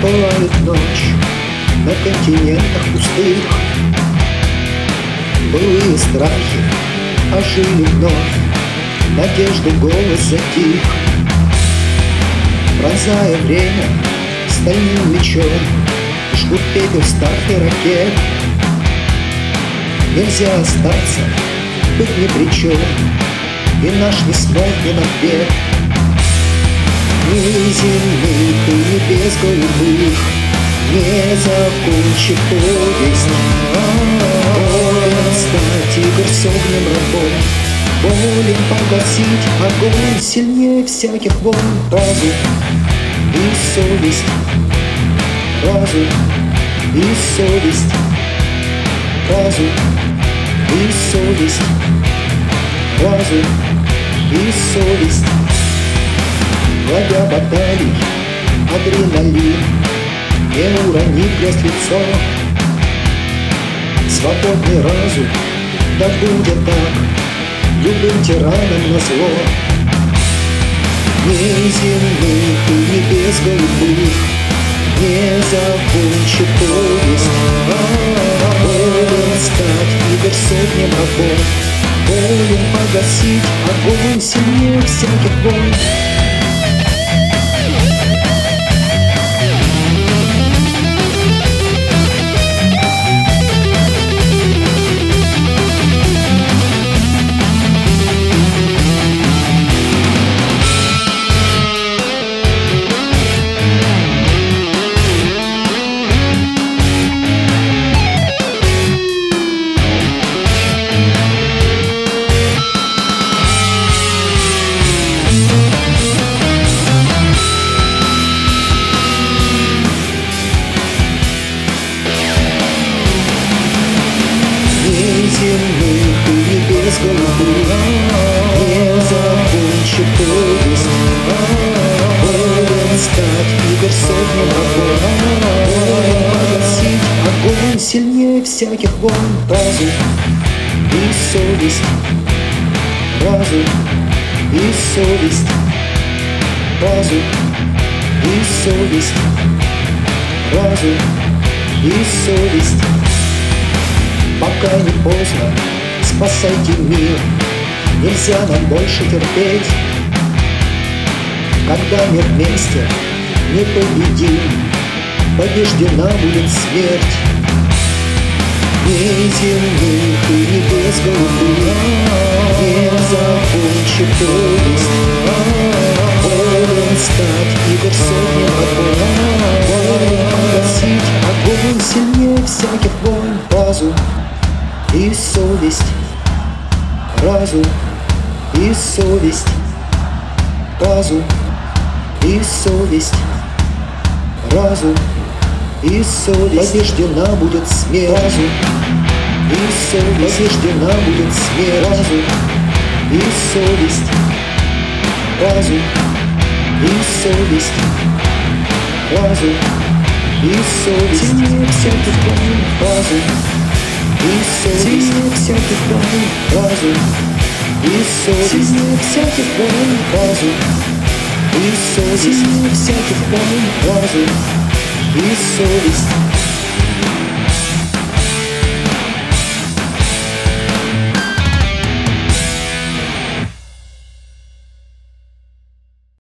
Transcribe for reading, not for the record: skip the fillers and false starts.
Пылает ночь на континентах пустых. Былые страхи ожили вновь, надежды голос затих. Пронзая время стальным мечом, жгут пепел старты ракет. Нельзя остаться, быть ни при чем, и наш не смотрит ответ. Ни земных и небес голубых не закончит повесть. Волен стать игр с огнем рабом, волен погасить огонь сильнее всяких войн. Разум и совесть, разум и совесть, разум и совесть, разум и совесть. Владя баталий, адреналин, не урони грязь в лицо. Свободный разум, да будет так, любым тиранам назло. Ни земных и небес голубых не закончит повесть. Волен стать игр сотням рабов, волен погасить огонь сильнее всяких войн. Земных и небес голубых не закончит повесть. Волен стать игр сотням рабов, волен погасить огонь сильнее всяких войн. Разум и совесть, разум и совесть, разум и совесть, разум и совесть. Пока не поздно, спасайте мир, нельзя нам больше терпеть. Когда мир вместе непобедим, побеждена будет смерть. Ни земных и небес голубых не закончит повесть. Волен стать игр сотням рабов, волен погасить огонь сильнее всяких войн. Разум и совесть, разум и совесть, разум и совесть, разум и совесть. Побеждена будет смерть. Разум и совесть. Побеждена будет смерть. Разум и совесть, разум и совесть, разум и совесть. Сильнее всяких войн. Разум и совесть, сильнее всяких войн. Разум и совесть, сильнее всяких войн. Разум и совесть, сильнее всяких войн. Разум и совесть.